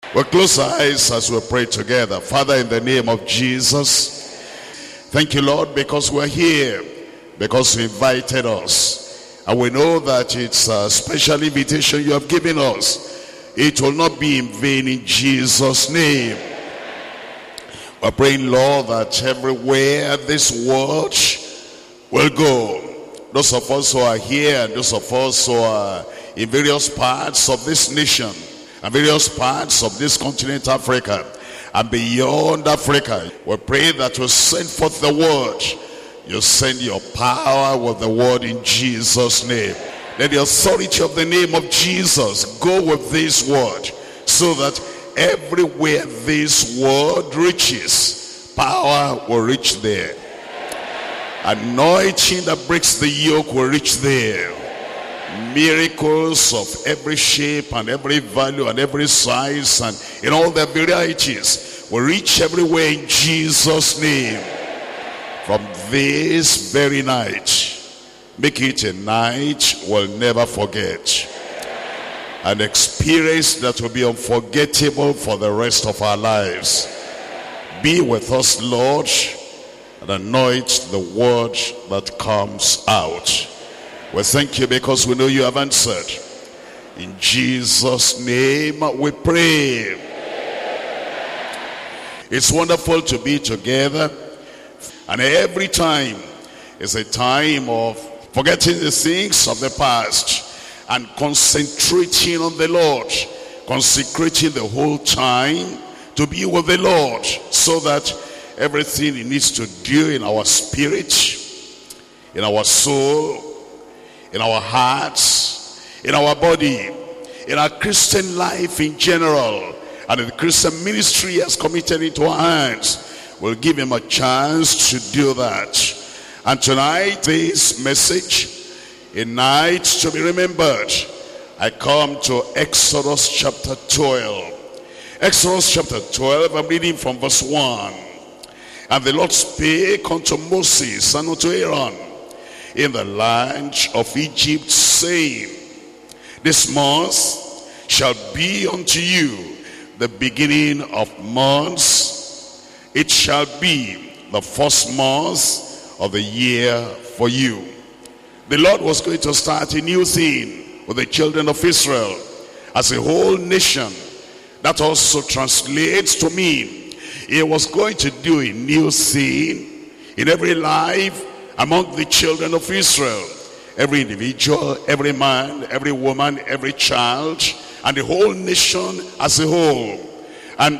We'll close our eyes as we pray together. Father, in the name of Jesus, thank you, Lord, because we're here, because you invited us. And we know that it's a special invitation you have given us. It will not be in vain in Jesus' name. We're praying, Lord, that everywhere this word will go, those of us who are here and those of us who are in various parts of this nation and various parts of this continent, Africa, and beyond Africa, we pray that you send forth the word. You send your power with the word in Jesus' name. Let the authority of the name of Jesus go with this word, so that everywhere this word reaches, power will reach there. Anointing that breaks the yoke will reach there. Miracles of every shape and every value and every size and in all their varieties will reach everywhere in Jesus' name. From this very night, make it a night we'll never forget. An experience that will be unforgettable for the rest of our lives. Be with us, Lord, and anoint the word that comes out. We thank you because we know you have answered. In Jesus' name we pray. It's wonderful to be together, and every time is a time of forgetting the things of the past and concentrating on the Lord, consecrating the whole time to be with the Lord, so that everything he needs to do in our spirit, in our soul, in our hearts, in our body, in our Christian life in general, and in the Christian ministry has committed into our hands, we'll give him a chance to do that. And tonight, this message, a night to be remembered, I come to Exodus chapter 12. Exodus chapter 12, I'm reading from verse 1. And the Lord spake unto Moses and unto Aaron in the land of Egypt, saying, this month shall be unto you the beginning of months. It shall be the first month of the year for you. The Lord was going to start a new thing with the children of Israel as a whole nation. That also translates to mean he was going to do a new thing in every life among the children of Israel. Every individual, every man, every woman, every child, and the whole nation as a whole. And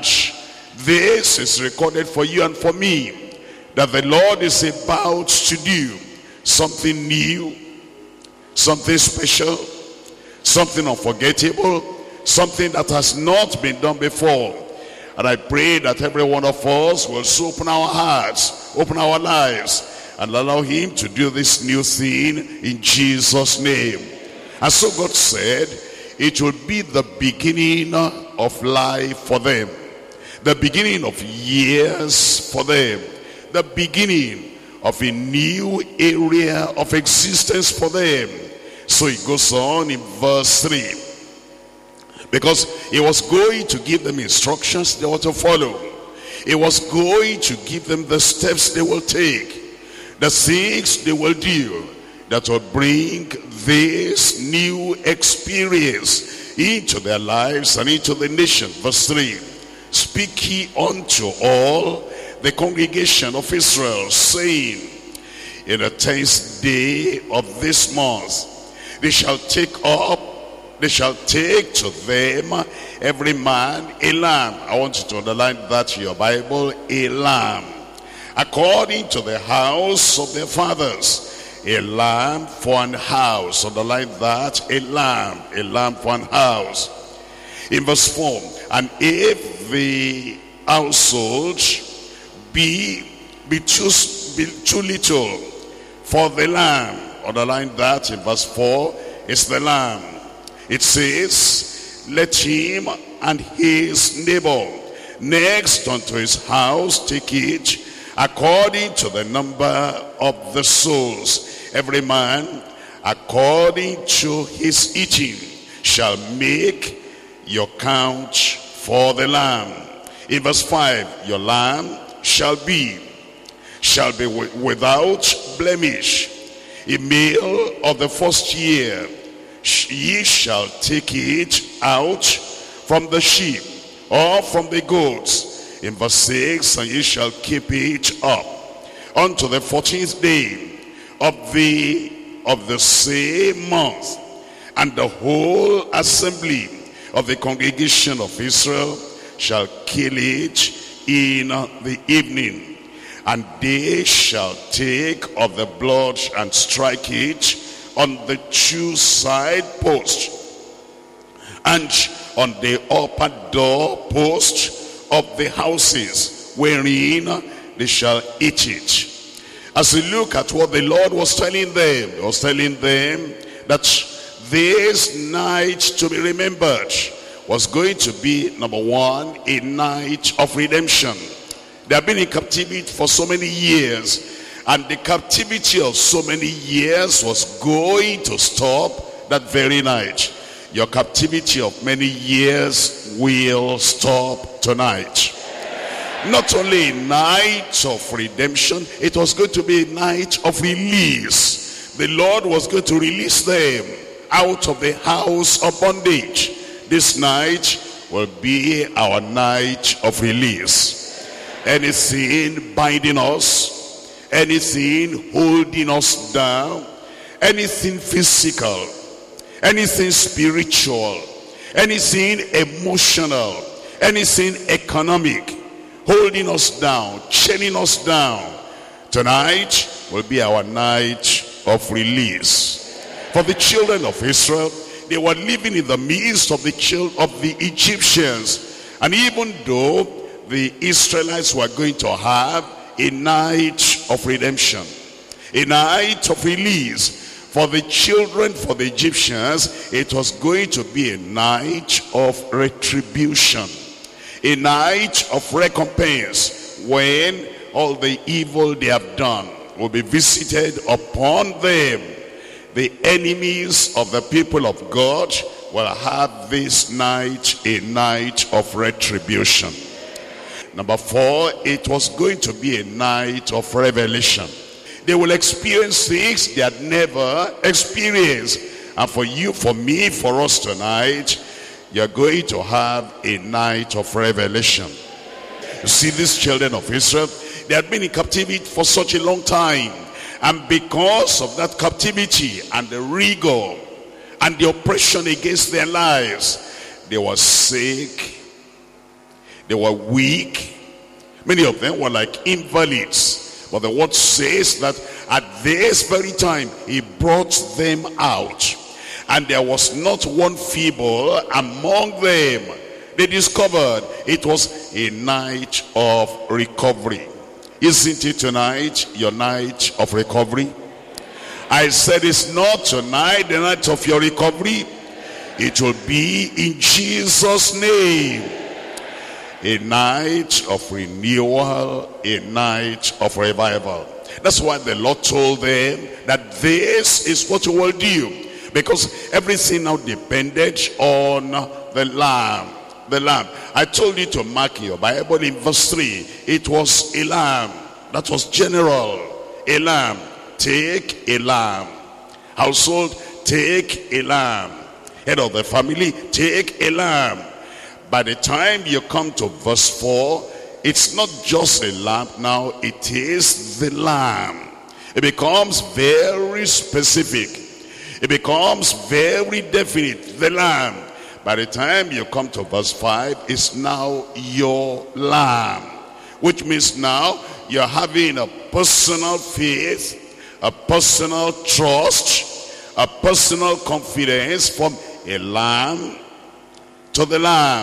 this is recorded for you and for me, that the Lord is about to do something new, something special, something unforgettable, something that has not been done before. And I pray that every one of us will open our hearts, open our lives, and allow him to do this new thing in Jesus' name. And so God said, it will be the beginning of life for them, the beginning of years for them, the beginning of a new area of existence for them. So it goes on in verse 3. Because he was going to give them instructions they were to follow. He was going to give them the steps they will take, the things they will do that will bring this new experience into their lives and into the nation. Verse 3. Speak ye unto all the congregation of Israel, saying, in the 10th day of this month, they shall take to them every man a lamb. I want you to underline that in your Bible, a lamb, according to the house of their fathers. A lamb for an house. Underline that, a lamb for an house. In verse 4, and if the household be too little for the lamb, underline that in verse 4, it's the lamb. It says, let him and his neighbor next unto his house take it according to the number of the souls. Every man according to his eating shall make your count for the lamb. In verse 5, your lamb shall be without blemish, a male of the first year. Ye shall take it out from the sheep or from the goats. In verse 6, and ye shall keep it up unto the 14th day of the same month, and the whole assembly of the congregation of Israel shall kill it in the evening, and they shall take of the blood and strike it on the two side posts and on the upper door post of the houses wherein they shall eat it. As we look at what the Lord was telling them, he was telling them that this night to be remembered was going to be, number one, a night of redemption. They have been in captivity for so many years, and the captivity of so many years was going to stop that very night. Your captivity of many years will stop tonight. Not only a night of redemption, it was going to be a night of release. The Lord was going to release them out of the house of bondage. This night will be our night of release. Anything binding us, anything holding us down, anything physical, anything spiritual, anything emotional, anything economic, holding us down, chaining us down, tonight will be our night of release. For the children of Israel, they were living in the midst of the Egyptians, and even though the Israelites were going to have a night of redemption, a night of release, for the children, for the Egyptians, it was going to be a night of retribution, a night of recompense, when all the evil they have done will be visited upon them. The enemies of the people of God will have this night a night of retribution. Number 4, it was going to be a night of revelation. They will experience things they had never experienced. And for you, for me, for us tonight, you're going to have a night of revelation. You see, these children of Israel, they had been in captivity for such a long time. And because of that captivity and the rigor and the oppression against their lives, they were sick, they were weak. Many of them were like invalids. But the word says that at this very time, he brought them out. And there was not one feeble among them. They discovered it was a night of recovery. Isn't it tonight your night of recovery? I said it's not tonight the night of your recovery. It will be in Jesus' name. A night of renewal, a night of revival. That's why the Lord told them that this is what you will do. Because everything now depended on the Lamb. The lamb. I told you to mark your Bible in verse 3. It was a lamb. That was general. A lamb. Take a lamb. Household, take a lamb. Head of the family, take a lamb. By the time you come to verse 4, it's not just a lamb now, it is the lamb. It becomes very specific. It becomes very definite. The lamb. By the time you come to verse 5, it's now your lamb. Which means now you're having a personal faith, a personal trust, a personal confidence from a lamb to the lamb.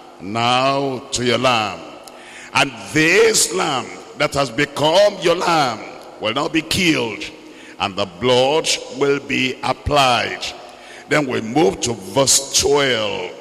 Now to your lamb. And this lamb that has become your lamb will now be killed, and the blood will be applied. Then we move to verse 12.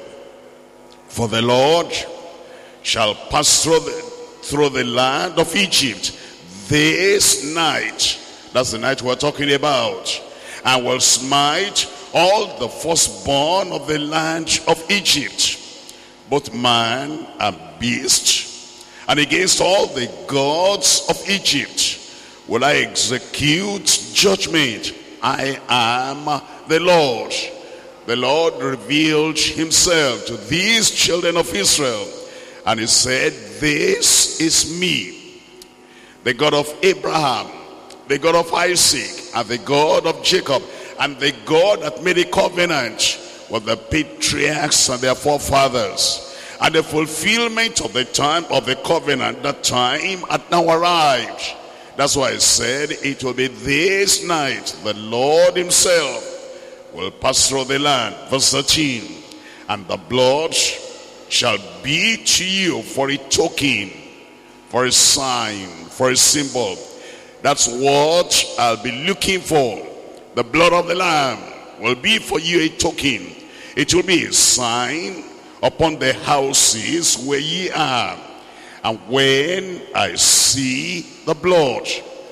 For the Lord shall pass through the land of Egypt this night. That's the night we're talking about. And will smite all the firstborn of the land of Egypt, both man and beast, and against all the gods of Egypt will I execute judgment. I am the Lord. The Lord revealed himself to these children of Israel, and he said, this is me, the God of Abraham, the God of Isaac, and the God of Jacob, and the God that made a covenant with the patriarchs and their forefathers. And the fulfillment of the time of the covenant, that time had now arrived. That's why I said it will be this night the Lord himself will pass through the land. Verse 13, and the blood shall be to you for a token, for a sign, for a symbol. That's what I'll be looking for. The blood of the Lamb will be for you a token. It will be a sign upon the houses where ye are. And when I see the blood,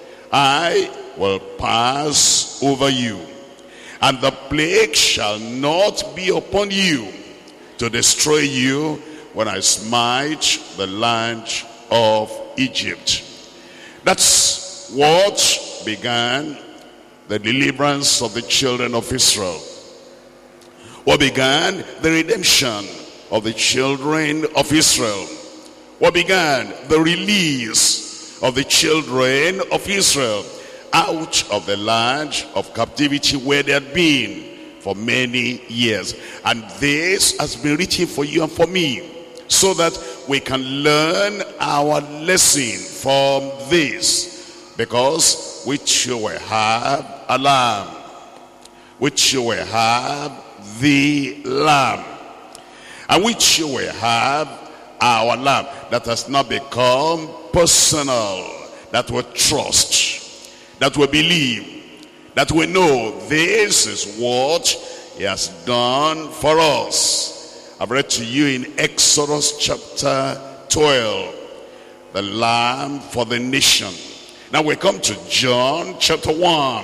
I will pass over you. And the plague shall not be upon you to destroy you when I smite the land of Egypt. That's what began the deliverance of the children of Israel. What began the redemption of the children of Israel. What began the release of the children of Israel out of the land of captivity where they had been for many years. And this has been written for you and for me, so that we can learn our lesson from this. Because which you will have a lamb, which you will have the Lamb, and which you will have our Lamb that has now become personal, that will trust, that will believe, that we know this is what he has done for us. I've read to you in Exodus chapter 12, the Lamb for the nation. Now we come to John chapter 1.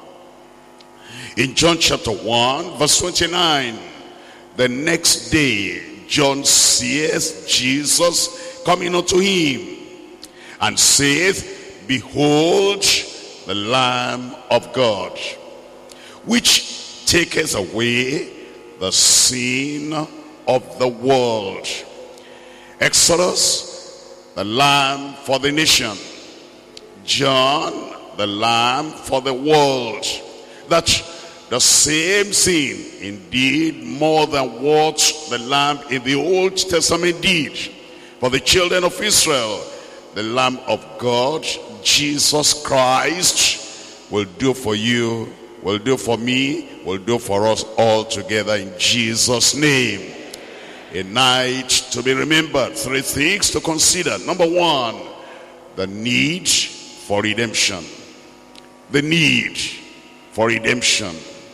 In John chapter 1 verse 29, the next day John seeth Jesus coming unto him, and saith, behold the Lamb of God, which taketh away the sin of the world. Exodus, the Lamb for the nation. John, the Lamb for the world. That the same thing, indeed more than what the Lamb in the Old Testament did for the children of Israel. The Lamb of God, Jesus Christ, will do for you, will do for me, will do for us all together in Jesus' name. A night to be remembered. Three things to consider. Number one, the need for redemption. The need for redemption.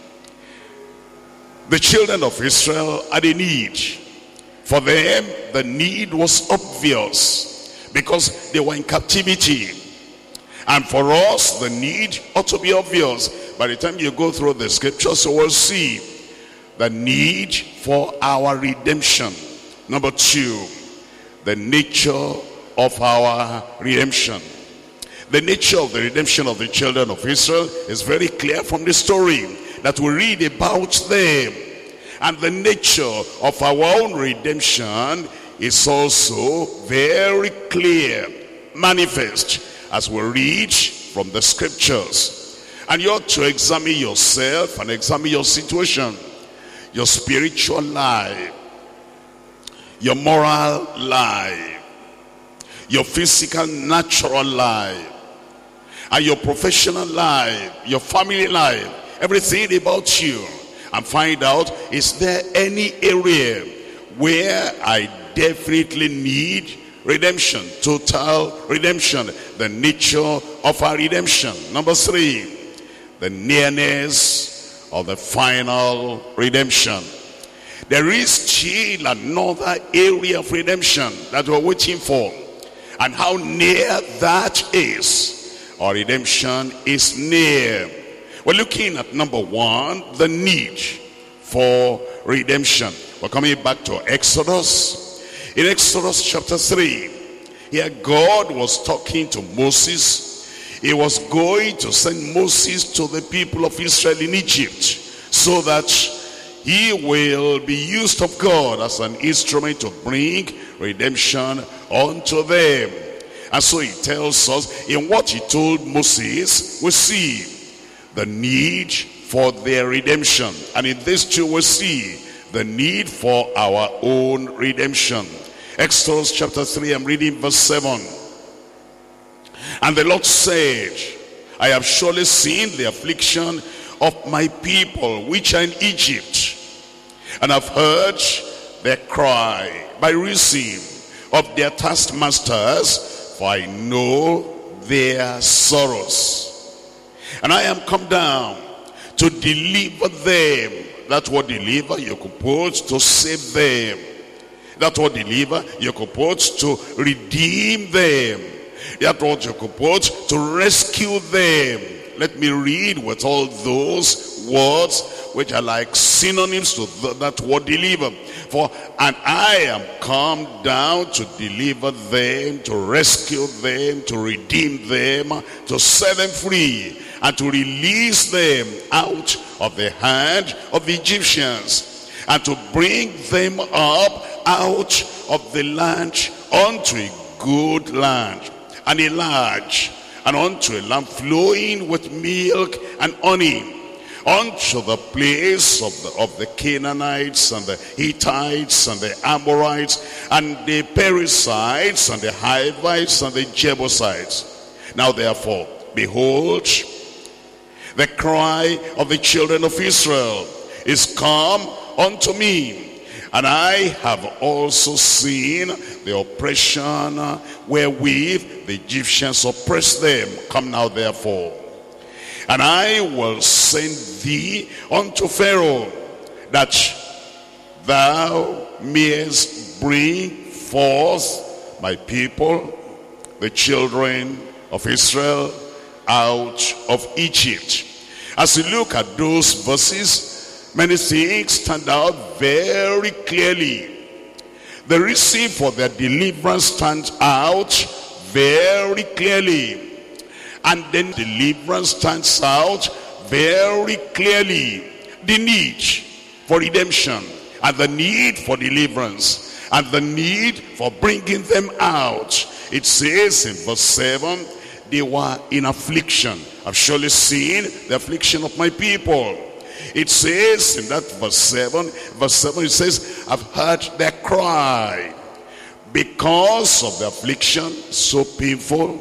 The children of Israel had a need. For them, the need was obvious because they were in captivity. And for us, the need ought to be obvious. By the time you go through the scriptures, you will see the need for our redemption. Number two, the nature of our redemption. The nature of the redemption of the children of Israel is very clear from the story that we read about them. And the nature of our own redemption is also very clear, manifest, as we read from the scriptures. And you ought to examine yourself and examine your situation, your spiritual life, your moral life, your physical, natural life, and your professional life, your family life, everything about you, and find out, is there any area where I definitely need redemption, total redemption, the nature of our redemption. Number three, the nearness of the final redemption. There is still another area of redemption that we're waiting for, and how near that is. Our redemption is near. We're looking at number one, the need for redemption. We're coming back to Exodus In Exodus chapter 3, here God was talking to Moses. He was going to send Moses to the people of Israel in Egypt, so that he will be used of God as an instrument to bring redemption unto them. And so he tells us, in what he told Moses, we see the need for their redemption. And in this too we see the need for our own redemption. Exodus chapter 3, I'm reading verse 7. And the Lord said, I have surely seen the affliction of my people which are in Egypt, and have heard their cry by reason of their taskmasters, for I know their sorrows. And I am come down to deliver them. That word deliver, you could put to save them. That word deliver, you could put to redeem them. That word you could put to rescue them. Let me read with all those words which are like synonyms to that word deliver. For, and I am come down to deliver them, to rescue them, to redeem them, to set them free, and to release them out of the hand of the Egyptians, and to bring them up out of the land unto a good land, and a large, and unto a land flowing with milk and honey, unto the place of the Canaanites, and the Hittites, and the Amorites, and the Perizzites, and the Hivites, and the Jebusites. Now therefore, behold, the cry of the children of Israel is come unto me, and I have also seen the oppression wherewith the Egyptians oppressed them. Come now therefore, and I will send thee unto Pharaoh, that thou mayest bring forth my people, the children of Israel, out of Egypt. As you look at those verses, many things stand out very clearly. The reason for their deliverance stands out very clearly. And then deliverance stands out very clearly. The need for redemption, and the need for deliverance, and the need for bringing them out. It says in verse 7, they were in affliction. I've surely seen the affliction of my people. It says in that verse 7 it says, I've heard their cry. Because of the affliction so painful,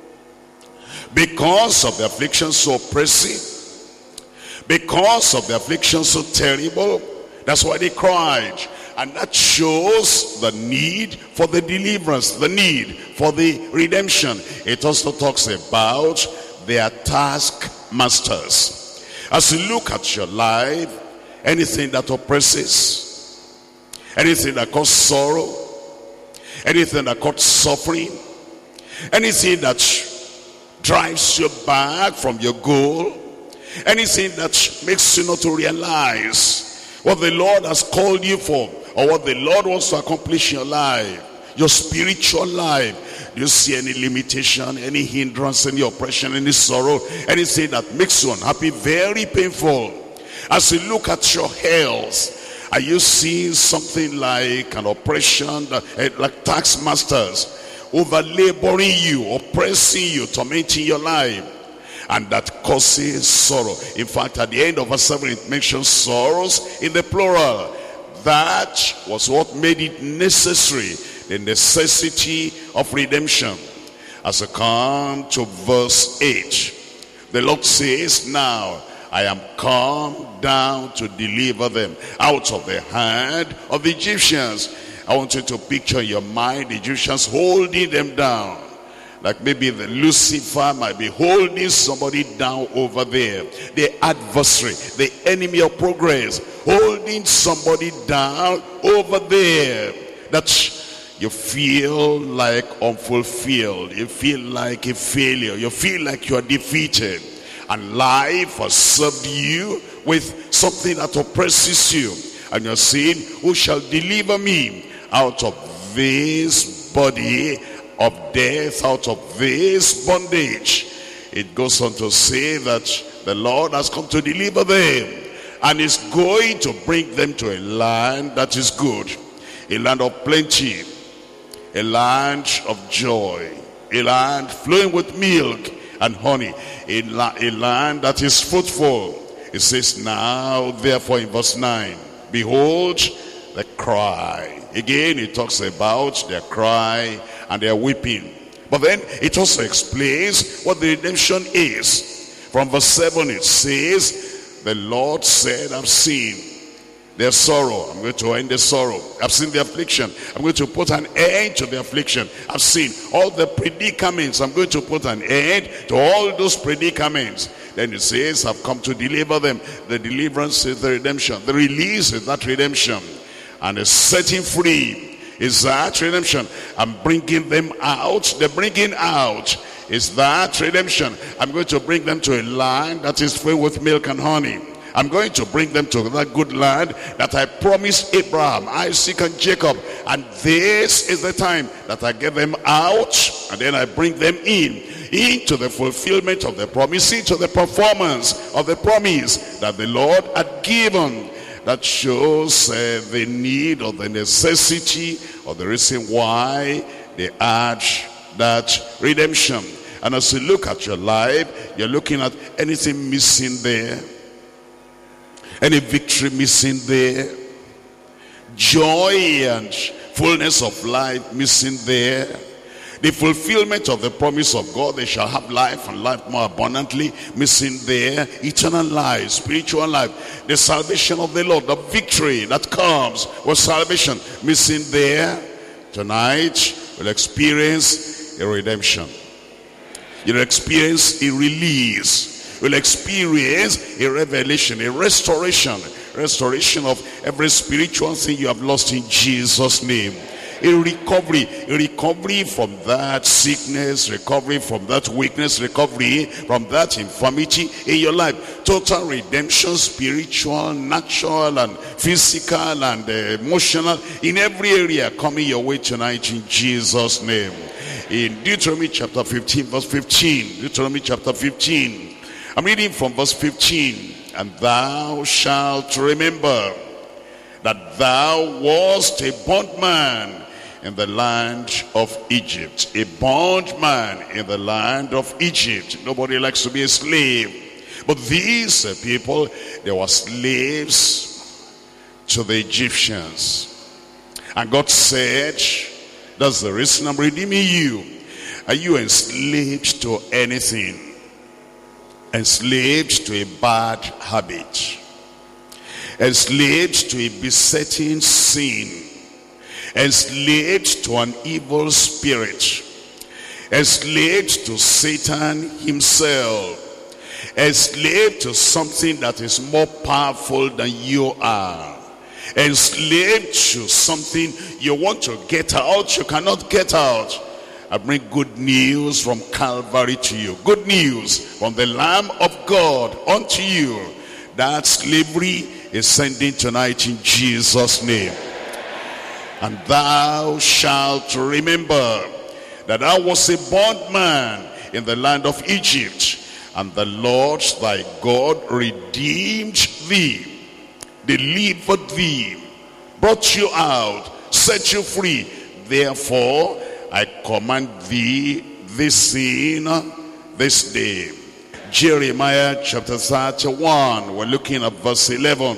because of the affliction so oppressive, because of the affliction so terrible, that's why they cried. And that shows the need for the deliverance, the need for the redemption. It also talks about their taskmasters. As you look at your life, anything that oppresses, anything that causes sorrow, anything that causes suffering, anything that drives you back from your goal, anything that makes you not to realize what the Lord has called you for, or what the Lord wants to accomplish in your life, your spiritual life. Do you see any limitation, any hindrance, any oppression, any sorrow, anything that makes you unhappy, very painful? As you look at your health, are you seeing something like an oppression, like taskmasters over laboring you, oppressing you, tormenting your life, and that causes sorrow? In fact, at the end of verse 7, it mentions sorrows in the plural. That was what made it necessary, the necessity of redemption. As I come to verse 8, the Lord says, now I am come down to deliver them out of the hand of the Egyptians. I want you to picture in your mind the Egyptians holding them down. Like maybe the Lucifer might be holding somebody down over there. The adversary, the enemy of progress, holding somebody down over there. That you feel like unfulfilled. You feel like a failure. You feel like you are defeated. And life has served you with something that oppresses you. And you're saying, who shall deliver me out of this body of death, out of this bondage. It goes on to say that the Lord has come to deliver them and is going to bring them to a land that is good, a land of plenty, a land of joy, a land flowing with milk and honey, a land that is fruitful. It says, now therefore in verse 9, behold the cry. Again it talks about their cry and their weeping. But then it also explains what the redemption is. From verse 7 it says, the Lord said, I've seen their sorrow. I'm going to end the sorrow. I've seen the affliction. I'm going to put an end to the affliction. I've seen all the predicaments. I'm going to put an end to all those predicaments. Then it says, I've come to deliver them. The deliverance is the redemption. The release is that redemption. And the setting free is that redemption. I'm bringing them out. The bringing out is that redemption. I'm going to bring them to a land that is filled with milk and honey. I'm going to bring them to that good land that I promised Abraham, Isaac, and Jacob. And this is the time that I get them out, and then I bring them into the fulfillment of the promise, into the performance of the promise that the Lord had given. That shows the need or the necessity or the reason why they had that redemption. And as you look at your life, you're looking at anything missing there, any victory missing there, joy and fullness of life missing there, the fulfillment of the promise of God, they shall have life and life more abundantly, missing there, eternal life, spiritual life, the salvation of the Lord, the victory that comes with salvation, missing there. Tonight we'll experience a redemption. You'll experience a release. We'll experience a revelation, a restoration of every spiritual thing you have lost in Jesus' name. A recovery from that sickness, recovery from that weakness, recovery from that infirmity in your life. Total redemption, spiritual, natural, and physical, and emotional, in every area coming your way tonight in Jesus' name. In Deuteronomy chapter 15, verse 15. Deuteronomy chapter 15. I'm reading from verse 15. And thou shalt remember that thou wast a bondman in the land of Egypt. A bondman in the land of Egypt. Nobody likes to be a slave. But these people, they were slaves to the Egyptians. And God said, that's the reason I'm redeeming you. Are you enslaved to anything? Enslaved to a bad habit? Enslaved to a besetting sin? Enslaved to an evil spirit? Enslaved to Satan himself? Enslaved to something that is more powerful than you are? Enslaved to something you want to get out, you cannot get out? I bring good news from Calvary to you. Good news from the Lamb of God unto you. That slavery is ending tonight in Jesus' name. And thou shalt remember that thou wast a bondman in the land of Egypt, and the Lord thy God redeemed thee, delivered thee, brought you out, set you free. Therefore I command thee this thing this day. Jeremiah chapter 31. We're looking at verse 11.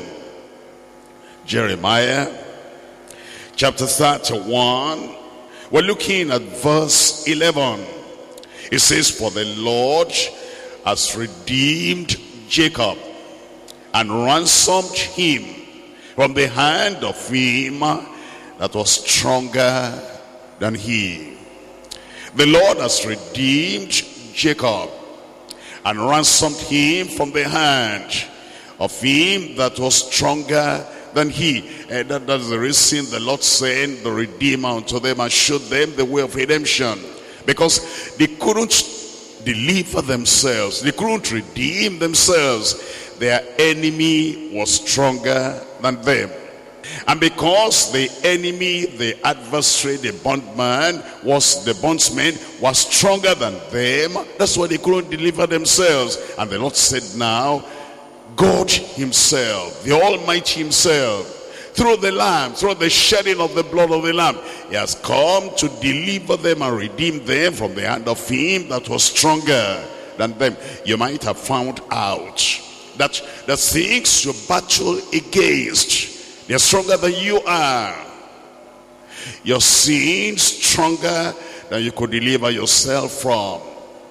Jeremiah chapter 31. We're looking at verse 11. It says, for the Lord has redeemed Jacob and ransomed him from the hand of him that was stronger than he. The Lord has redeemed Jacob and ransomed him from the hand of him that was stronger than he. And that's the reason the Lord sent the Redeemer unto them and showed them the way of redemption. Because they couldn't deliver themselves. They couldn't redeem themselves. Their enemy was stronger than them. And because the enemy, the adversary, the bondsman was stronger than them, that's why they couldn't deliver themselves. And the Lord said, now, God himself, the Almighty himself, through the Lamb, through the shedding of the blood of the Lamb, he has come to deliver them and redeem them from the hand of him that was stronger than them. You might have found out that the things you battle against, they're stronger than you are. Your sins stronger than you could deliver yourself from.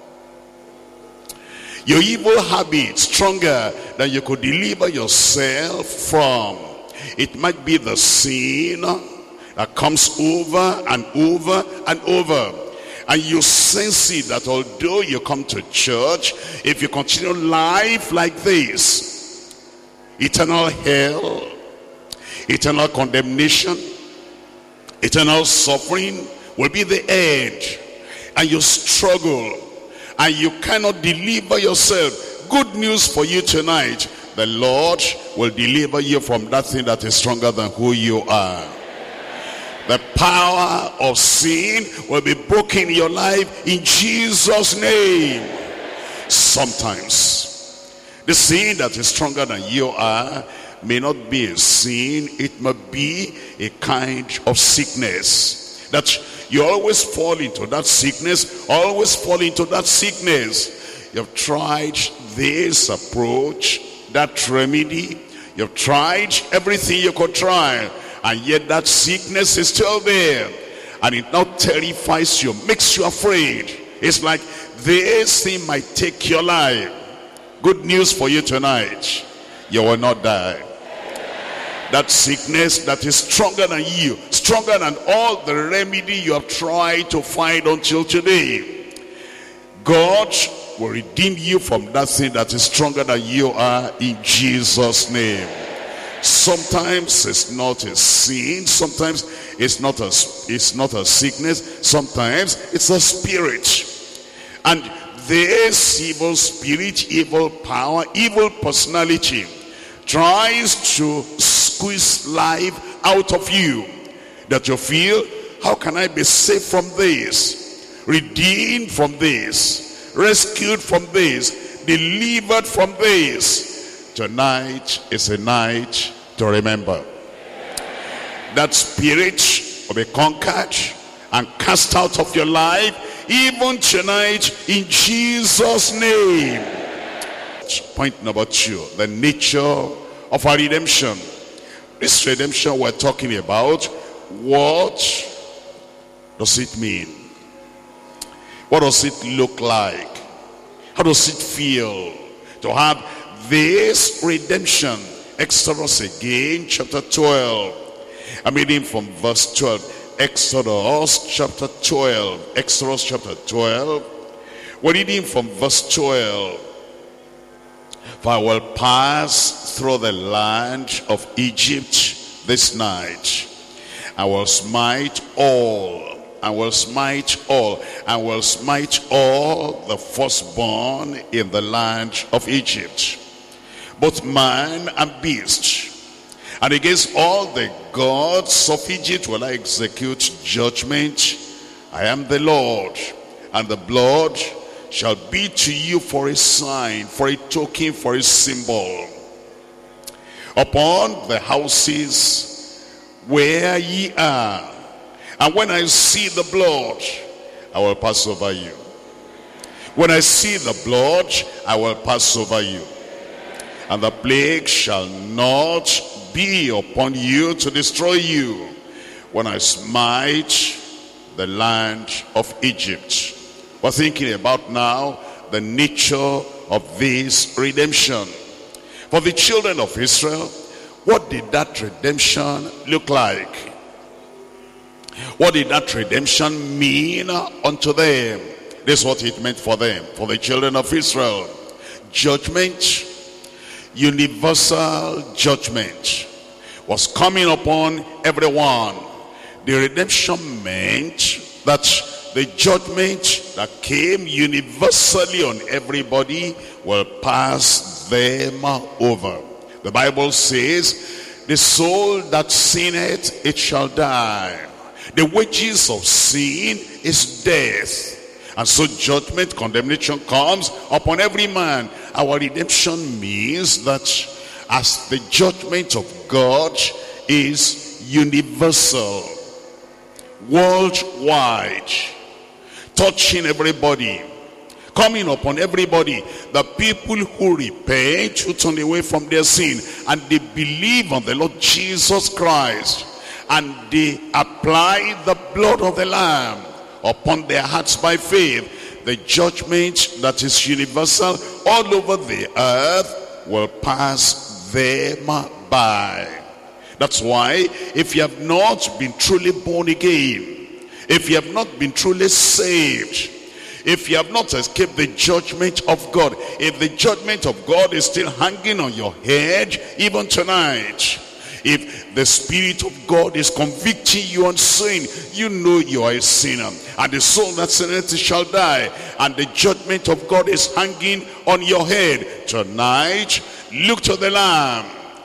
Your evil habits stronger than you could deliver yourself from. It might be the sin that comes over and over and over. And you sense it that although you come to church, if you continue life like this, eternal hell, eternal condemnation, eternal suffering will be the end. And you struggle and you cannot deliver yourself. Good news for you tonight. The Lord will deliver you from that thing that is stronger than who you are. The power of sin will be broken in your life in Jesus' name. Sometimes the sin that is stronger than you are may not be a sin. It may be a kind of sickness that you always fall into that sickness, always fall into that sickness. You've tried this approach, that remedy, you've tried everything you could try, and yet that sickness is still there, and it now terrifies you, makes you afraid. It's like this thing might take your life. Good news for you tonight, you will not die. That sickness that is stronger than you, stronger than all the remedy you have tried to find until today, God will redeem you from that thing that is stronger than you are in Jesus' name. Sometimes it's not a sin, sometimes it's not a sickness, sometimes it's a spirit. And this evil spirit, evil power, evil personality tries to squeeze life out of you, that you feel, how can I be saved from this, redeemed from this, rescued from this, delivered from this? Tonight is a night to remember. That spirit will be conquered and cast out of your life even tonight in Jesus' name. Point number 2, the nature of our redemption. This redemption we're talking about, what does it mean? What does it look like? How does it feel to have this redemption? Exodus again, chapter 12. I'm reading from verse 12. Exodus chapter 12. Exodus chapter 12. We're reading from verse 12. For I will pass through the land of Egypt this night. I will smite all. I will smite all. I will smite all the firstborn in the land of Egypt, both man and beast. And against all the gods of Egypt will I execute judgment. I am the Lord, and the blood shall be to you for a sign, for a token, for a symbol upon the houses where ye are. And when I see the blood, I will pass over you. When I see the blood, I will pass over you. And the plague shall not be upon you to destroy you when I smite the land of Egypt. We're thinking about now the nature of this redemption. For the children of Israel, what did that redemption look like? What did that redemption mean unto them? This is what it meant for them, for the children of Israel. Judgment, universal judgment was coming upon everyone. The redemption meant that the judgment that came universally on everybody will pass them over. The Bible says The soul that sinneth, it shall die. The wages of sin is death. And so judgment, condemnation comes upon every man. Our redemption means that as the judgment of God is universal, worldwide, touching everybody, coming upon everybody, the people who repent, who turn away from their sin, and they believe on the Lord Jesus Christ, and they apply the blood of the Lamb upon their hearts by faith, the judgment that is universal all over the earth will pass them by. That's why if you have not been truly born again, if you have not been truly saved, if you have not escaped the judgment of God, if the judgment of God is still hanging on your head even tonight, if the Spirit of God is convicting you on sin, you know you are a sinner, and the soul that sinneth shall die, and the judgment of God is hanging on your head. Tonight, look to the Lamb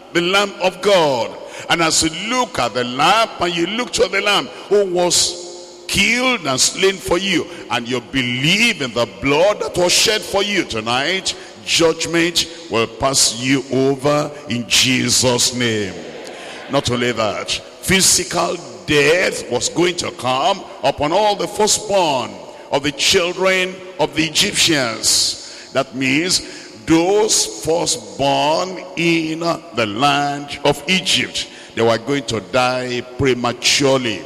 of God. And as you look at the Lamb, and you look to the Lamb who was killed and slain for you, and you believe in the blood that was shed for you tonight, judgment will pass you over in Jesus' name. Not only that, physical death was going to come upon all the firstborn of the children of the Egyptians. That means those firstborn in the land of Egypt, they were going to die prematurely.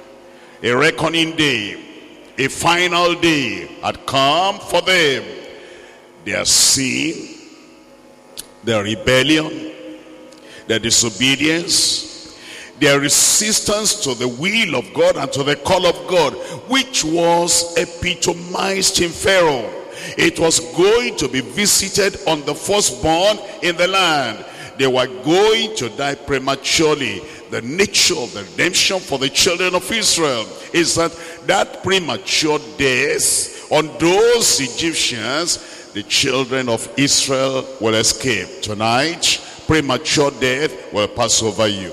A reckoning day, a final day had come for them. Their sin, their rebellion, their disobedience, their resistance to the will of God and to the call of God, which was epitomized in Pharaoh. It was going to be visited on the firstborn in the land. They were going to die prematurely. The nature of the redemption for the children of Israel is that premature death on those Egyptians, the children of Israel will escape. Tonight, premature death will pass over you.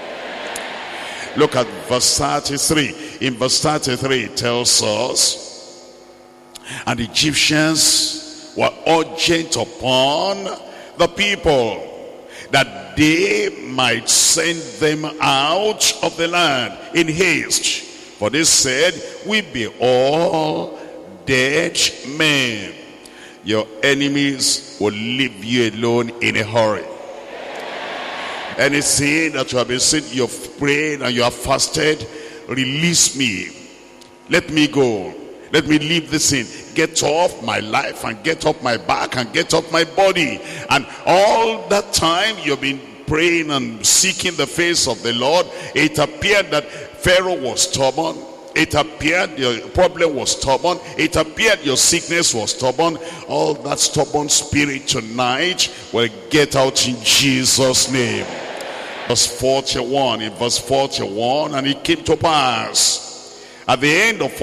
Look at verse 33. In verse 33 it tells us, and the Egyptians were urgent upon the people that they might send them out of the land in haste. For they said, we be all dead men. Your enemies will leave you alone in a hurry. Anything that you have been saying, you have prayed and you have fasted, release me. Let me go. Let me leave this sin. Get off my life and get off my back and get off my body. And all that time you've been praying and seeking the face of the Lord, it appeared that Pharaoh was stubborn. It appeared your problem was stubborn. It appeared your sickness was stubborn. All that stubborn spirit tonight will get out in Jesus' name. Verse 41, in verse 41, and it came to pass at the end of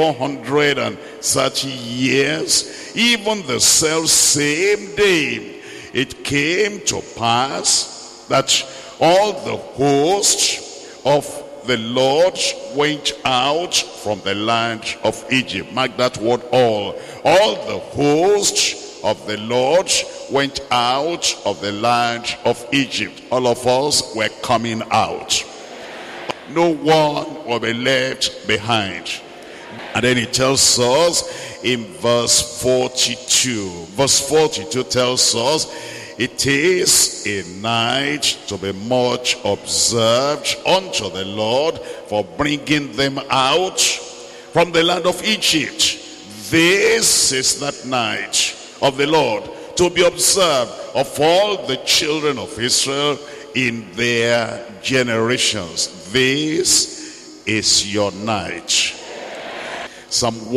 430 years, even the self-same day, it came to pass that all the hosts of the Lord went out from the land of Egypt. Mark that word, all. All the hosts of the Lord went out of the land of Egypt. All of us were coming out. No one will be left behind. And then it tells us in verse 42. Verse 42 tells us, it is a night to be much observed unto the Lord for bringing them out from the land of Egypt. This is that night of the Lord to be observed of all the children of Israel in their generations. This is your night. Psalm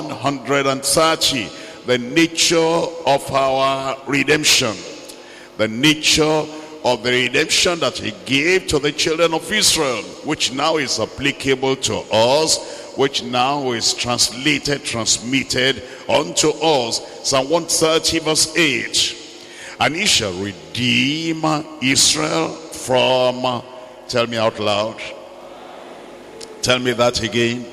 130, the nature of our redemption. The nature of the redemption that he gave to the children of Israel, which now is applicable to us, which now is transmitted unto us. Psalm 130 verse 8. And he shall redeem Israel from, tell me out loud. Tell me that again.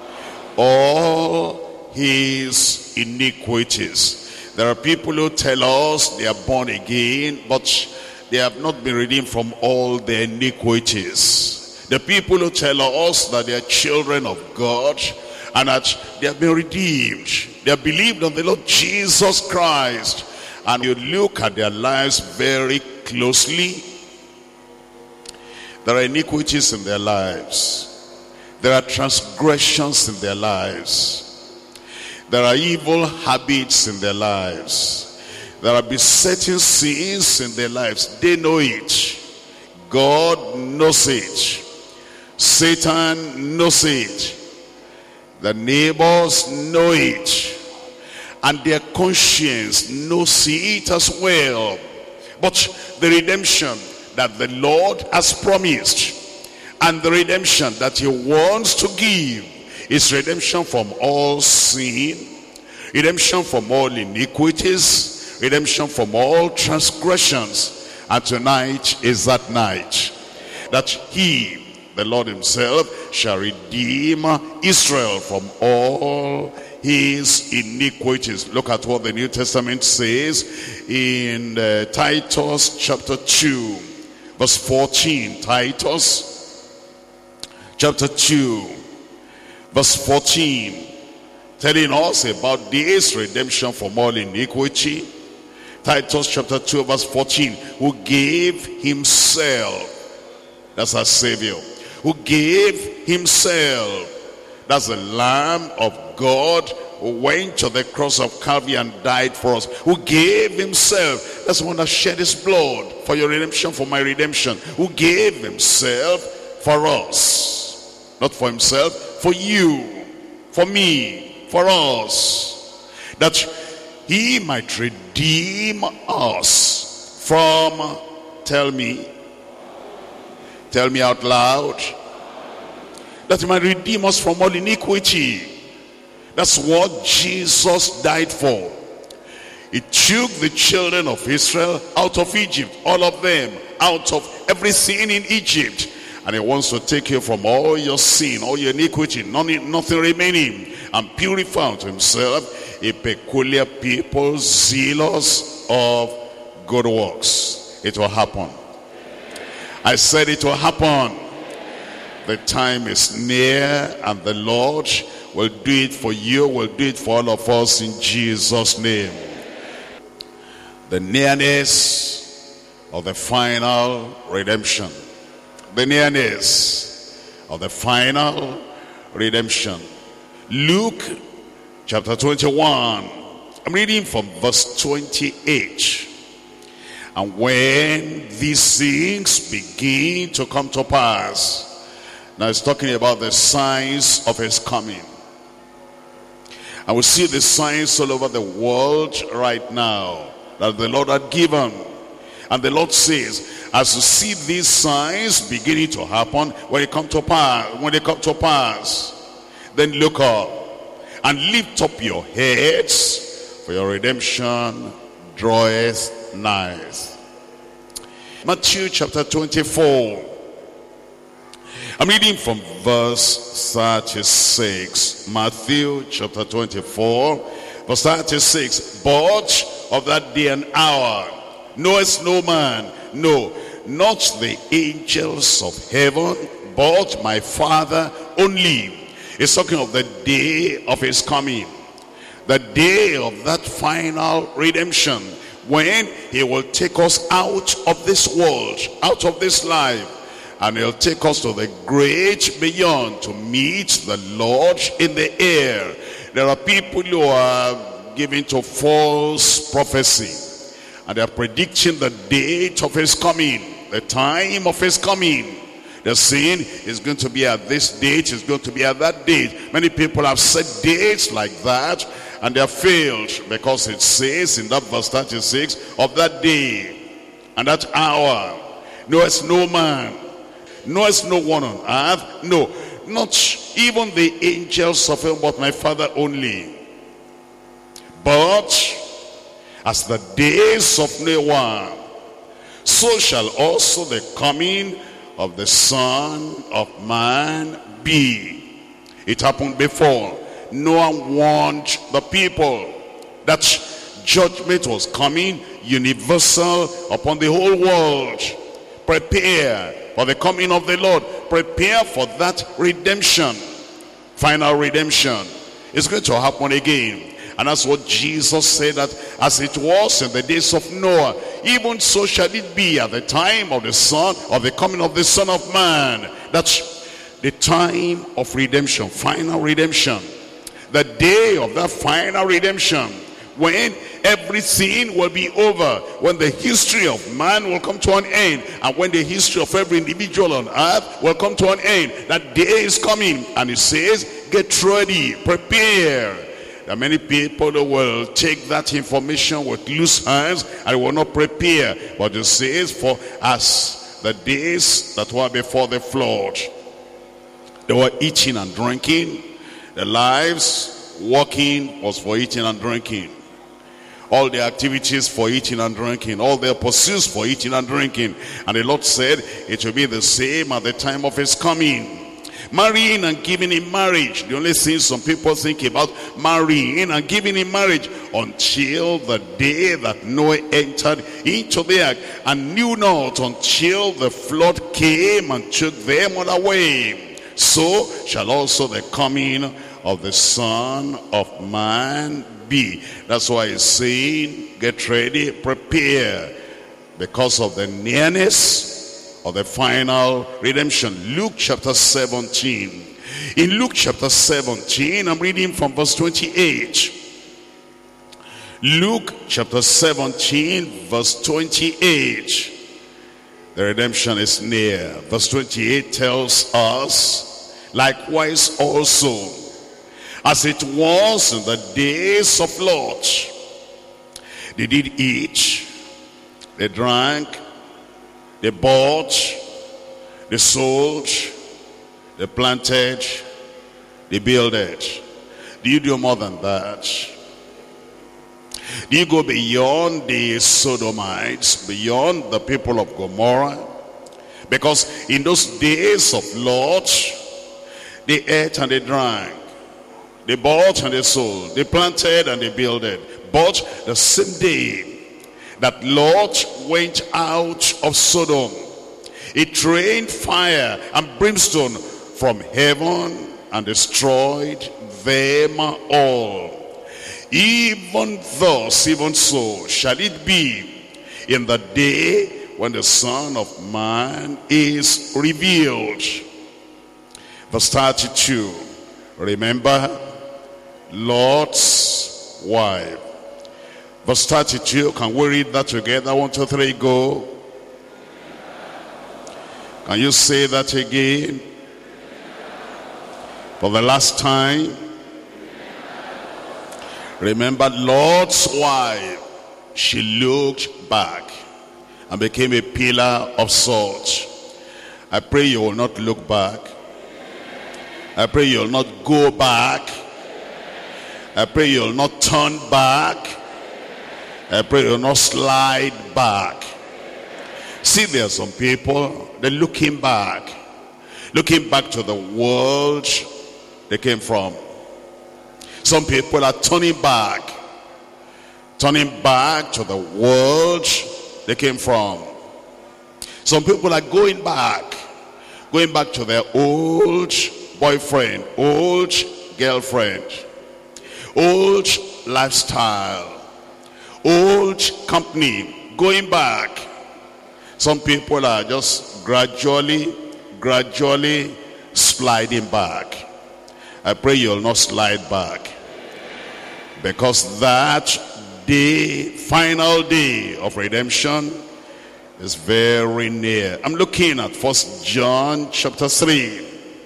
All his iniquities. There are people who tell us they are born again, but they have not been redeemed from all their iniquities. The people who tell us that they are children of God and that they have been redeemed, they have believed on the Lord Jesus Christ, and you look at their lives very closely, there are iniquities in their lives. There are transgressions in their lives. There are evil habits in their lives. There are besetting sins in their lives. They know it. God knows it. Satan knows it. The neighbors know it. And their conscience knows it as well. But the redemption that the Lord has promised, and the redemption that he wants to give, is redemption from all sin, redemption from all iniquities, redemption from all transgressions. And tonight is that night that he, the Lord himself, shall redeem Israel from all his iniquities. Look at what the New Testament says in Titus chapter 2 verse 14. Titus chapter 2 verse 14, telling us about this redemption from all iniquity. Titus chapter 2 verse 14, who gave himself, that's our Savior, who gave himself, that's the Lamb of God who went to the cross of Calvary and died for us, who gave himself, that's the one that shed his blood for your redemption, for my redemption, who gave himself for us, not for himself, for you, for me, for us, that he might redeem us from, tell me out loud, that he might redeem us from all iniquity. That's what Jesus died for. He took the children of Israel out of Egypt, all of them, out of everything in Egypt. And he wants to take you from all your sin, all your iniquity, nothing remaining, and purify unto himself a peculiar people, zealous of good works. It will happen. I said it will happen. The time is near, and the Lord will do it for you, will do it for all of us in Jesus' name. The nearness of the final redemption. The nearness of the final redemption. Luke chapter 21. I'm reading from verse 28. And when these things begin to come to pass, now it's talking about the signs of his coming. And we see the signs all over the world right now that the Lord had given. And the Lord says, as you see these signs beginning to happen, when they come to pass, then look up and lift up your heads, for your redemption draweth nigh. Matthew chapter 24. I'm reading from verse 36. Matthew chapter 24, verse 36. But of that day and hour knoweth no man, no, not the angels of heaven, but my Father only. It's talking of the day of his coming, the day of that final redemption, when he will take us out of this world, out of this life, and he'll take us to the great beyond to meet the Lord in the air. There are people who are giving to false prophecy, and they are predicting the date of his coming, the time of his coming. They're saying it's going to be at this date, it's going to be at that date. Many people have set dates like that, and they have failed, because it says in that verse 36, of that day and that hour knoweth no man, knoweth no one on earth, no, not even the angels of heaven, but my Father only. But as the days of Noah, so shall also the coming of the Son of Man be. It happened before. Noah warned the people that judgment was coming, universal upon the whole world. Prepare for the coming of the Lord. Prepare for that redemption. Final redemption. It's going to happen again. And that's what Jesus said, that as it was in the days of Noah, even so shall it be at the time of the coming of the Son of Man. That's the time of redemption, final redemption. The day of that final redemption, when everything will be over, when the history of man will come to an end, and when the history of every individual on earth will come to an end. That day is coming, and it says, get ready, prepare. There are many people who will take that information with loose hands and will not prepare. But it says, for as the days that were before the flood, they were eating and drinking. Their lives, working was for eating and drinking. All their activities for eating and drinking. All their pursuits for eating and drinking. And the Lord said, it will be the same at the time of his coming. Marrying and giving in marriage. The only thing some people think about marrying and giving in marriage, until the day that Noah entered into the ark, and knew not until the flood came and took them all away. So shall also the coming of the Son of Man be. That's why he's saying, get ready, prepare, because of the nearness of the final redemption. Luke chapter 17. In Luke chapter 17, I'm reading from verse 28. Luke chapter 17, verse 28. The redemption is near. Verse 28 tells us, likewise also, as it was in the days of Lot, they did eat, they drank, they bought, they sold, they planted, they builded. Do you do more than that? Do you go beyond the Sodomites, beyond the people of Gomorrah? Because in those days of Lot, they ate and they drank, they bought and they sold, they planted and they builded. But the same day that Lot went out of Sodom, it rained fire and brimstone from heaven and destroyed them all. Even thus, even so, shall it be in the day when the Son of Man is revealed. Verse 32. Remember Lot's wife. Verse 32, can we read that together? 1, 2, 3, go. Can you say that again? For the last time. Remember Lot's wife. She looked back and became a pillar of salt. I pray you will not look back. I pray you will not go back. I pray you will not turn back. I pray you'll not slide back. See, there are some people, they're looking back to the world they came from. Some people are turning back to the world they came from. Some people are going back to their old boyfriend, old girlfriend, old lifestyle, old company, going back. Some people are just gradually sliding back. I pray you'll not slide back, because that day, final day of redemption, is very near. I'm looking at 1 John chapter 3.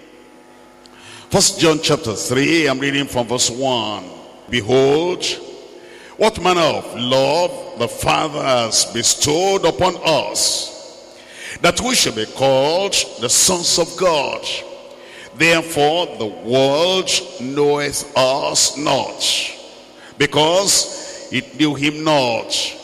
1 John chapter 3, I'm reading from verse 1. Behold, what manner of love the Father has bestowed upon us, that we should be called the sons of God. Therefore the world knoweth us not, because it knew him not.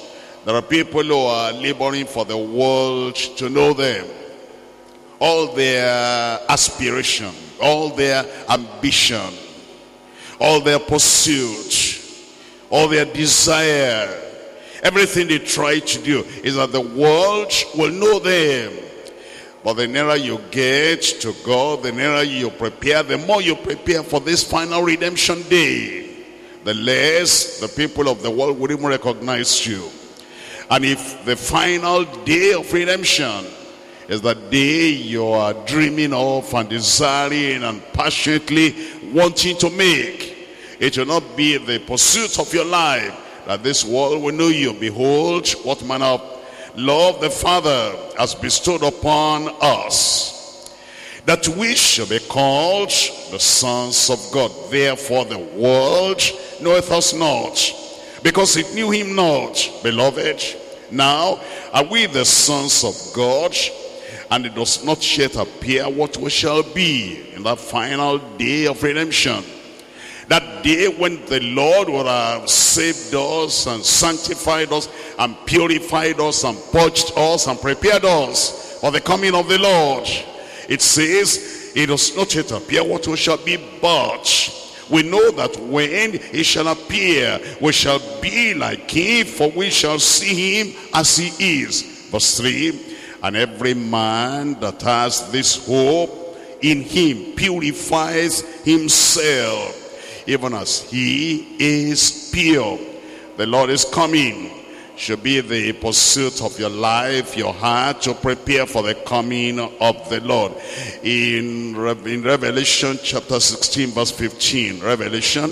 There are people who are laboring for the world to know them. All their aspiration, all their ambition, all their pursuit, all their desire, everything they try to do is that the world will know them. But the nearer you get to God, the nearer you prepare, the more you prepare for this final redemption day, the less the people of the world will even recognize you. And if the final day of redemption is the day you are dreaming of and desiring and passionately wanting to make, it will not be the pursuit of your life that this world will know you. Behold, what manner of love the Father has bestowed upon us, that we shall be called the sons of God. Therefore the world knoweth us not, because it knew him not. Beloved, now are we the sons of God, and it does not yet appear what we shall be in that final day of redemption. That day when the Lord will have saved us and sanctified us and purified us and purged us and prepared us for the coming of the Lord. It says, it does not yet appear what we shall be, but we know that when he shall appear, we shall be like him, for we shall see him as he is. Verse 3, and every man that has this hope in him purifies himself, even as he is pure. The Lord is coming. Should be the pursuit of your life, your heart, to prepare for the coming of the Lord. In Revelation chapter 16 verse 15. Revelation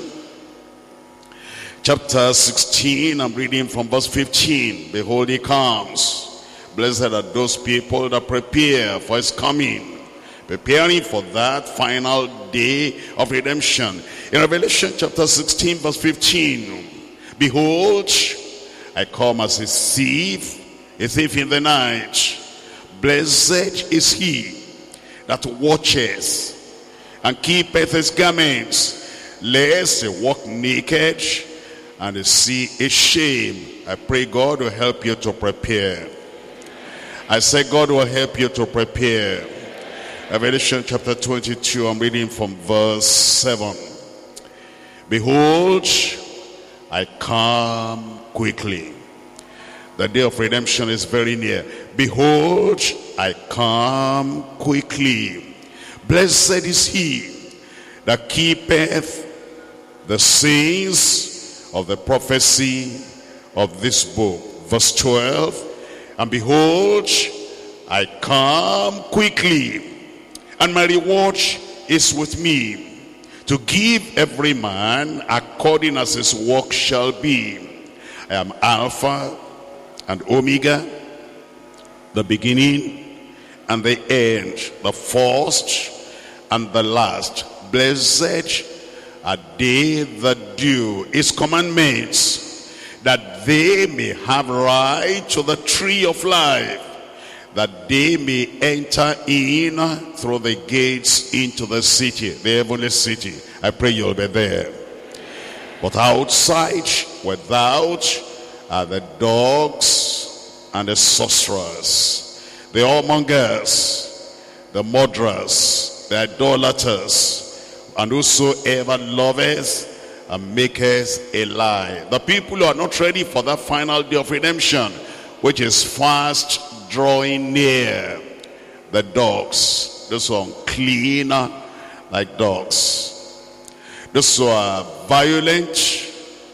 chapter 16, I'm reading from verse 15. Behold, he comes. Blessed are those people that prepare for his coming, preparing for that final day of redemption. In Revelation chapter 16 verse 15, behold, I come as a thief in the night. Blessed is he that watches and keepeth his garments, lest he walk naked and he see a shame. I pray God will help you to prepare. I say God will help you to prepare. Revelation chapter 22, I'm reading from verse 7. Behold, I come quickly. The day of redemption is very near. Behold, I come quickly. Blessed is he that keepeth the sayings of the prophecy of this book. Verse 12, and behold, I come quickly, and my reward is with me, to give every man according as his work shall be. I am Alpha and Omega, the beginning and the end, the first and the last. Blessed are they that do his commandments, that they may have right to the tree of life, that they may enter in through the gates into the city, the heavenly city. I pray you'll be there. But outside, without, are the dogs and the sorcerers, the whoremongers, the murderers, the idolaters, and whosoever loveth and maketh a lie. The people who are not ready for that final day of redemption, which is fast drawing near. The dogs, those who are unclean like dogs, those who are violent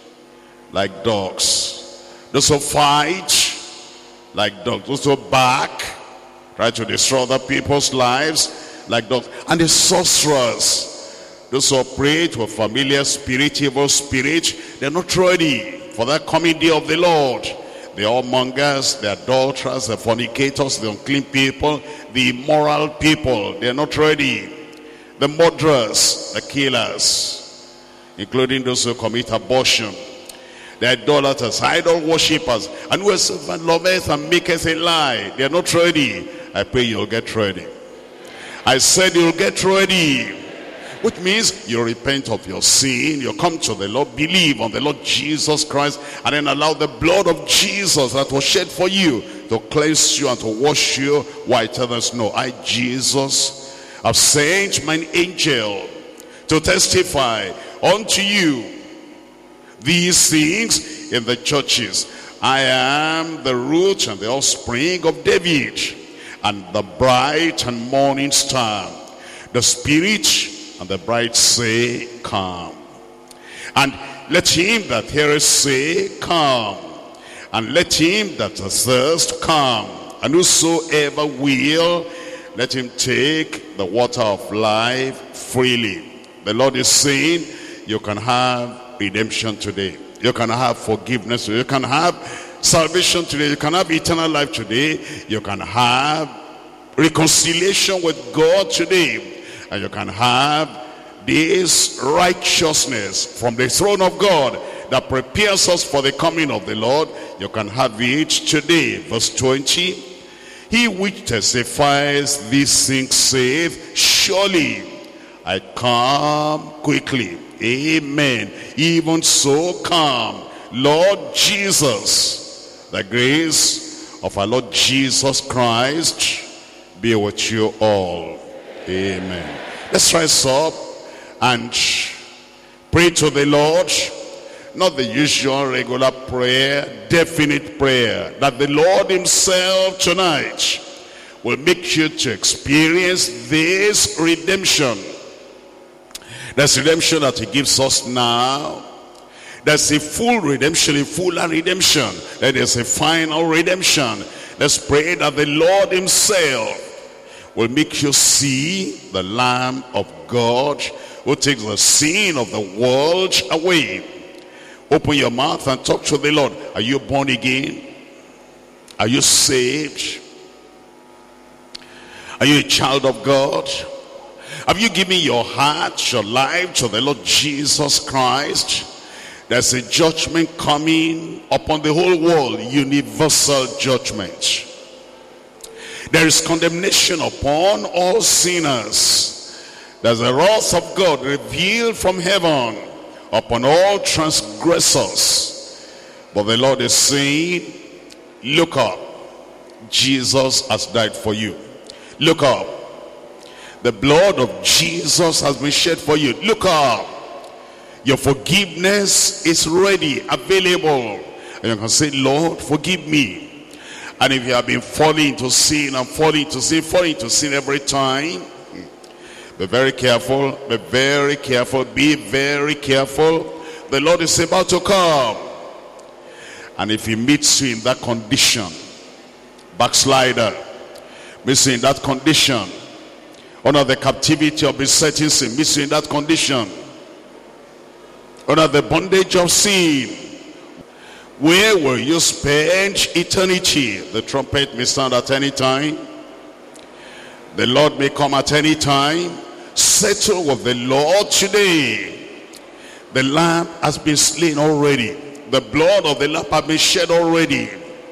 like dogs, those who fight like dogs, those who bark, try to destroy other people's lives like dogs, and the sorcerers, those who operate with familiar spirit, evil spirit. They're not ready for that coming day of the Lord. The whoremongers, the adulterers, the fornicators, the unclean people, the immoral people, they're not ready. The murderers, the killers, including those who commit abortion, the idolaters, idol worshippers, and whoever loveth and maketh a lie, they're not ready. I pray you'll get ready. I said you'll get ready. which means you repent of your sin, you come to the Lord, believe on the Lord Jesus Christ, and then allow the blood of Jesus that was shed for you to cleanse you and to wash you whiter than snow. I, Jesus, have sent mine angel to testify unto you these things in the churches. I am the root and the offspring of David, and the bright and morning star. The Spirit and the bride say, come. And let him that heareth say, come. And let him that thirst come. And whosoever will, let him take the water of life freely. The Lord is saying, you can have redemption today. You can have forgiveness today. You can have salvation today. You can have eternal life today. You can have reconciliation with God today. And you can have this righteousness from the throne of God that prepares us for the coming of the Lord. You can have it today. Verse 20. He which testifies these things saith, surely I come quickly. Amen. Even so come, Lord Jesus. The grace of our Lord Jesus Christ be with you all. Amen. Let's rise up and pray to the Lord. Not the usual regular prayer, definite prayer. That the Lord himself tonight will make you to experience this redemption. There's redemption that he gives us now. There's a full redemption, a fuller redemption. There is a final redemption. Let's pray that the Lord himself will make you see the Lamb of God who takes the sin of the world away. Open your mouth and talk to the Lord. Are you born again? Are you saved? Are you a child of God? Have you given your heart, your life to the Lord Jesus Christ? There's a judgment coming upon the whole world, universal judgment. There is condemnation upon all sinners. There's a wrath of God revealed from heaven upon all transgressors. But the Lord is saying, look up. Jesus has died for you. Look up. The blood of Jesus has been shed for you. Look up. Your forgiveness is ready, available. And you can say, Lord, forgive me. And if you have been falling into sin and falling into sin every time, be very careful, be very careful, be very careful. The Lord is about to come. And if he meets you in that condition, backslider, meets you in that condition, under the captivity of besetting sin, meets you in that condition, under the bondage of sin, where will you spend eternity? The trumpet may sound at any time. The Lord may come at any time. Settle with the Lord today. The lamb has been slain already. The blood of the lamb has been shed already.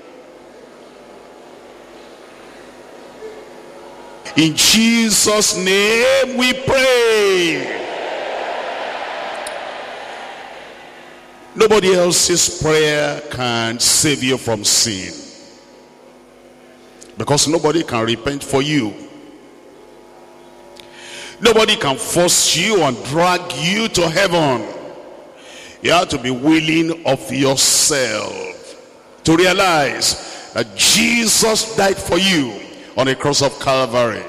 In Jesus' name we pray. Nobody else's prayer can save you from sin, because nobody can repent for you. Nobody can force you and drag you to heaven. You have to be willing of yourself to realize that Jesus died for you on the cross of Calvary.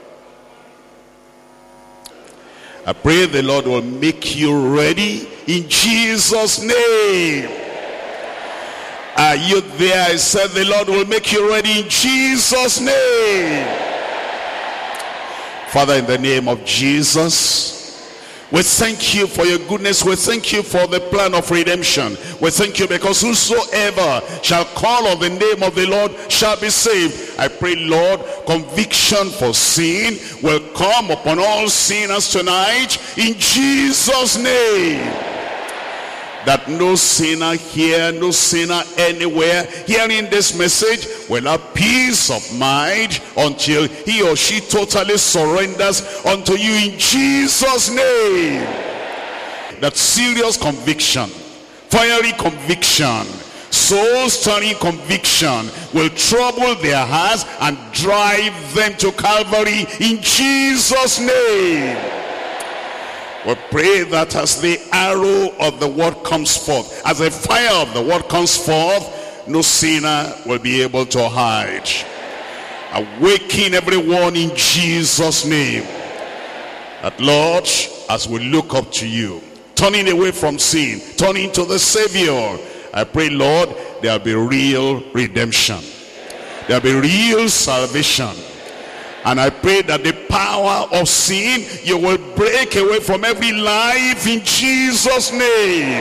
I pray the Lord will make you ready in Jesus' name. Are you there? I said the Lord will make you ready in Jesus' name. Father, in the name of Jesus, we thank you for your goodness. We thank you for the plan of redemption. We thank you because whosoever shall call on the name of the Lord shall be saved. I pray, Lord, conviction for sin will come upon all sinners tonight in Jesus' name. that no sinner here, no sinner anywhere hearing this message will have peace of mind until he or she totally surrenders unto you in Jesus' name. That serious conviction, fiery conviction, soul-stirring conviction will trouble their hearts and drive them to Calvary in Jesus' name. We pray that as the arrow of the word comes forth, as the fire of the word comes forth, no sinner will be able to hide. Awaken everyone in Jesus' name. That Lord, as we look up to you, turning away from sin, turning to the Savior, I pray, Lord, there'll be real redemption. There'll be real salvation. And I pray that the power of sin, you will break away from every life in Jesus' name.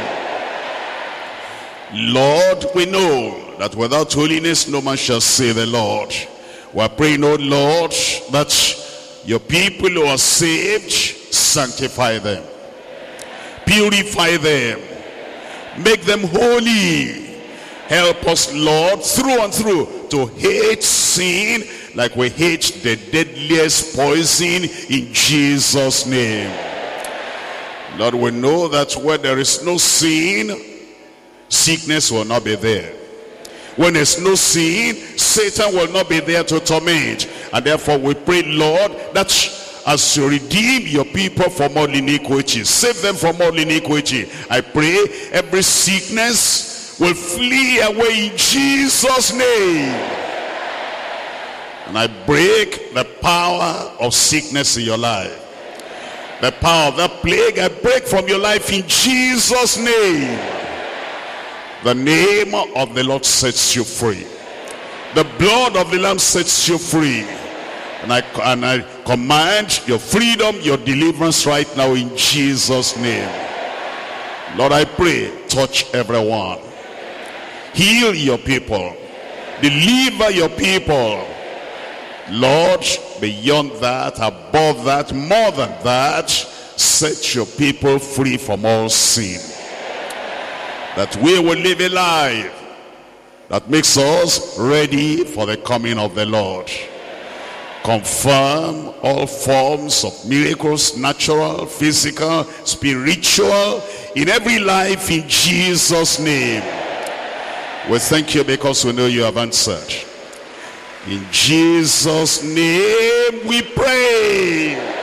Lord, we know that without holiness no man shall see the Lord. We are praying, oh Lord, that your people who are saved, sanctify them, purify them, make them holy. Help us, Lord, through and through to hate sin like we hate the deadliest poison in Jesus' name. Lord, we know that where there is no sin, sickness will not be there. When there's no sin, Satan will not be there to torment. And therefore we pray, Lord, that as you redeem your people from all iniquity, save them from all iniquity, I pray every sickness will flee away in Jesus' name. And I break the power of sickness in your life. The power of that plague, I break from your life in Jesus' name. The name of the Lord sets you free. The blood of the Lamb sets you free. And I command your freedom, your deliverance right now in Jesus' name. Lord, I pray, touch everyone. Heal your people. Deliver your people. Lord, beyond that, above that, more than that, set your people free from all sin. That we will live a life that makes us ready for the coming of the Lord. Confirm all forms of miracles, natural, physical, spiritual, in every life in Jesus' name. We thank you because we know you have answered. In Jesus' name we pray.